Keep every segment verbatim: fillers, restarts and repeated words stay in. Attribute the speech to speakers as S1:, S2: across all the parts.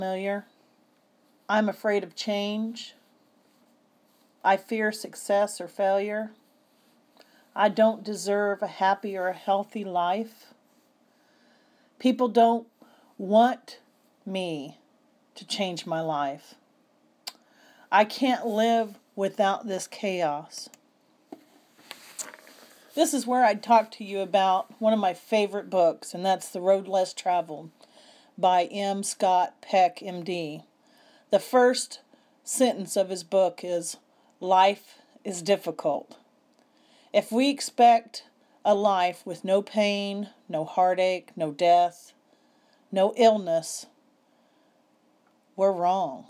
S1: Familiar. I'm afraid of change. I fear success or failure. I don't deserve a happy or a healthy life. People don't want me to change my life. I can't live without this chaos. This is where I'd talk to you about one of my favorite books, and that's The Road Less Traveled by M. Scott Peck, M D. The first sentence of his book is, "Life is difficult." If we expect a life with no pain, no heartache, no death, no illness, we're wrong.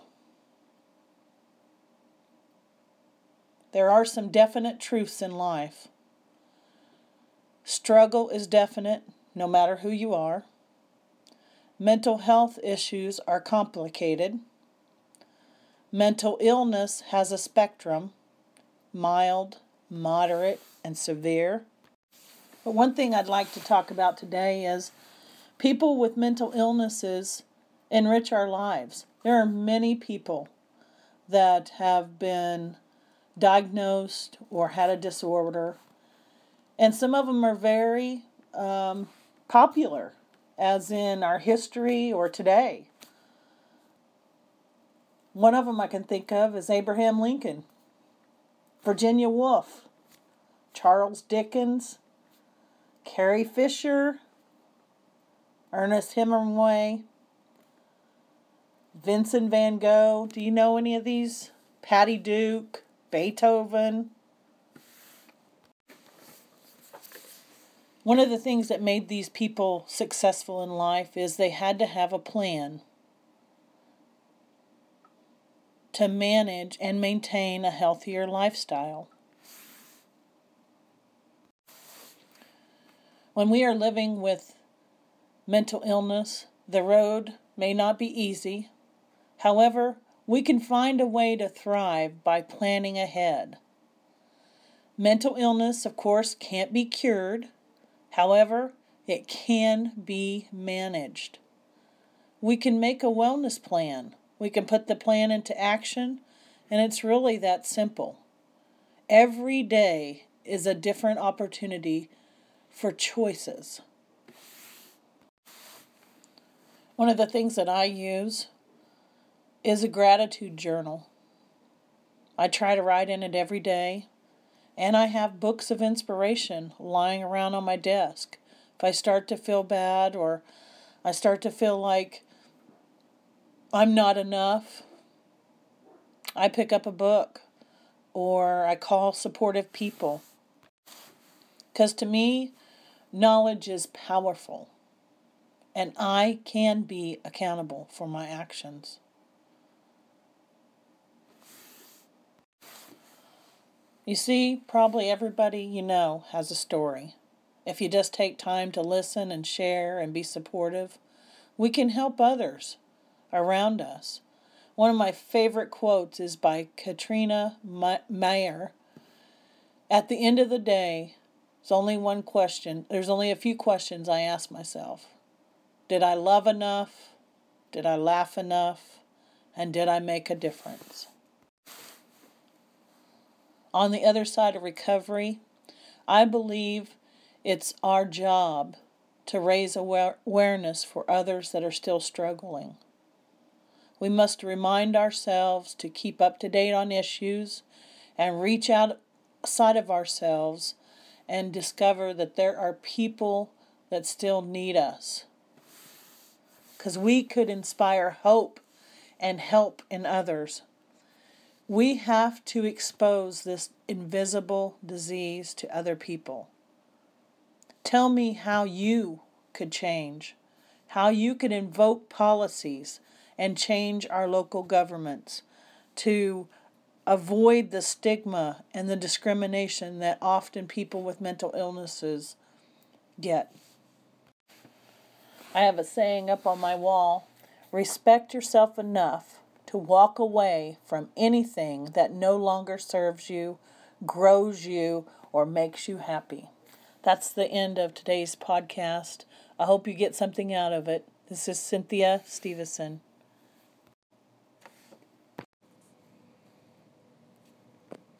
S1: There are some definite truths in life. Struggle is definite, no matter who you are. Mental health issues are complicated. Mental illness has a spectrum, mild, moderate, and severe. But one thing I'd like to talk about today is people with mental illnesses enrich our lives. There are many people that have been diagnosed or had a disorder, and some of them are very um, popular, as in our history or today. One of them I can think of is Abraham Lincoln, Virginia Woolf, Charles Dickens, Carrie Fisher, Ernest Hemingway, Vincent van Gogh. Do you know any of these? Patty Duke, Beethoven. One of the things that made these people successful in life is they had to have a plan to manage and maintain a healthier lifestyle. When we are living with mental illness, the road may not be easy. However, we can find a way to thrive by planning ahead. Mental illness, of course, can't be cured. However, it can be managed. We can make a wellness plan. We can put the plan into action, and it's really that simple. Every day is a different opportunity for choices. One of the things that I use is a gratitude journal. I try to write in it every day, and I have books of inspiration lying around on my desk. If I start to feel bad or I start to feel like I'm not enough, I pick up a book or I call supportive people. Because to me, knowledge is powerful, and I can be accountable for my actions. You see, probably everybody you know has a story. If you just take time to listen and share and be supportive, we can help others around us. One of my favorite quotes is by Katrina Meyer. At the end of the day, there's only one question. There's only a few questions I ask myself. Did I love enough? Did I laugh enough? And did I make a difference? On the other side of recovery, I believe it's our job to raise awareness for others that are still struggling. We must remind ourselves to keep up to date on issues and reach outside of ourselves and discover that there are people that still need us. Because we could inspire hope and help in others. We have to expose this invisible disease to other people. Tell me how you could change, how you could invoke policies and change our local governments to avoid the stigma and the discrimination that often people with mental illnesses get. I have a saying up on my wall, respect yourself enough to walk away from anything that no longer serves you, grows you, or makes you happy. That's the end of today's podcast. I hope you get something out of it. This is Cynthia Stevenson.